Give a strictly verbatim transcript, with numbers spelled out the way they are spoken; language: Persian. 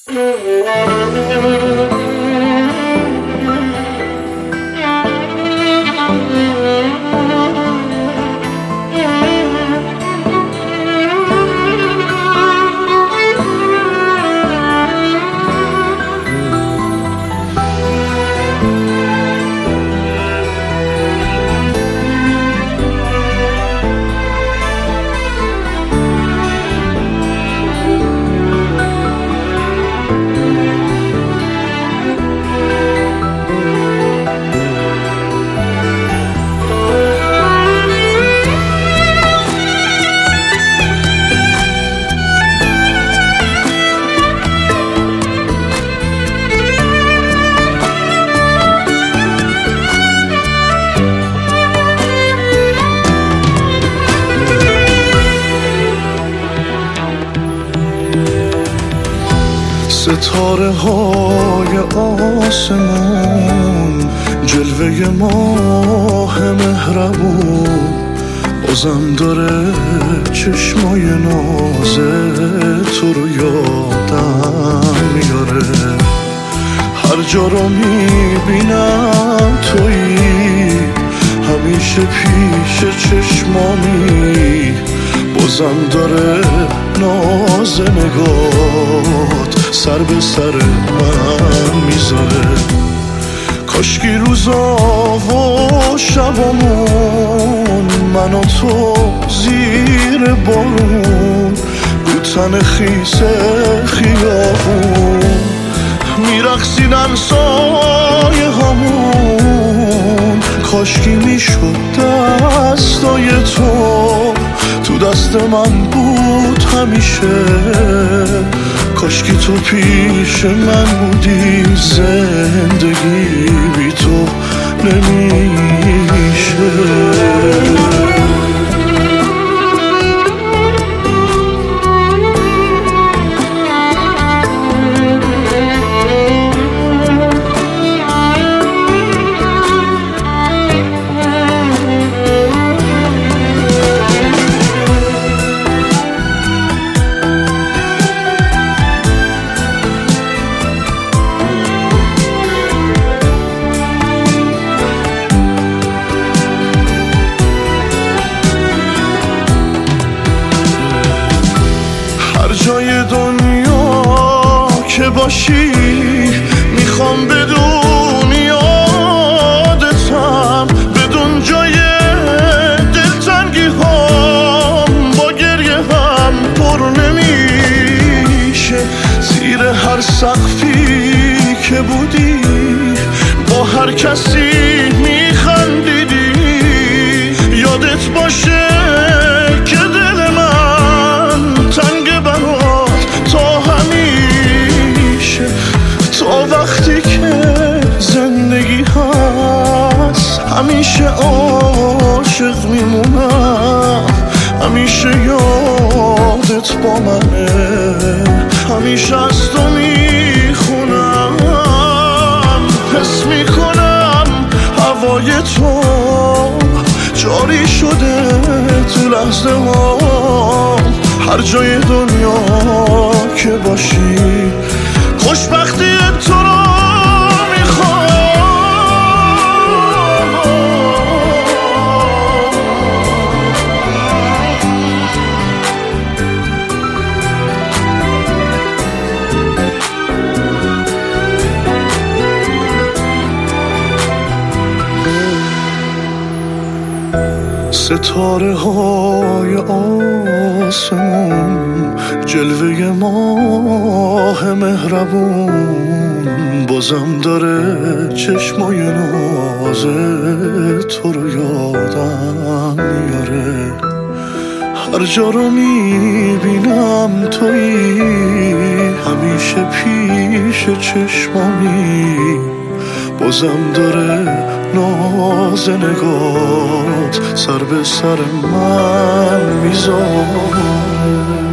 ستاره های آسمون، جلوه ماه مهربون، بازم داره چشمای ناز تو رو یادم میاره. هر جا رو میبینم تویی، همیشه پیش چشمامی، بازم داره ناز نگات سر به سر من میذاره. کاشکی روزا و شبامون، من و تو زیر بارون، رو تن خیس خیابون میرقصیدن سایه هامون. کاشکی میشد دستای تو تو دست من بود همیشه. کاشکی تو پیش من بودی، زندگی بی تو نمیشه. جای دنیا که باشی، میخوام بدون یادتم، بدون جای دلتنگی هم با گریه هم پر نمیشه. زیر هر سقفی که بودی، با هر کسی میخندیدی، یادت باشه که دل من تنگ وقتی که زندگی هست. همیشه عاشق میمونم، همیشه یادت با منه، همیشه از تو میخونم. حس میکنم هوای تو جاری شده تو لحظه ها. هر جای دنیا که باشی، خوشبختی تو رو میخوام. ستاره های آسمون، جلوه ماه مهربون، بازم داره چشمای ناز تو رو یادم میاره. هر جا رو میبینم تویی، همیشه پیش چشمامی، بازم داره ناز نگات سر به سر من میذاره.